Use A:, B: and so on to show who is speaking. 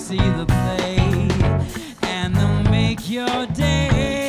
A: see the play, and they'll make your day.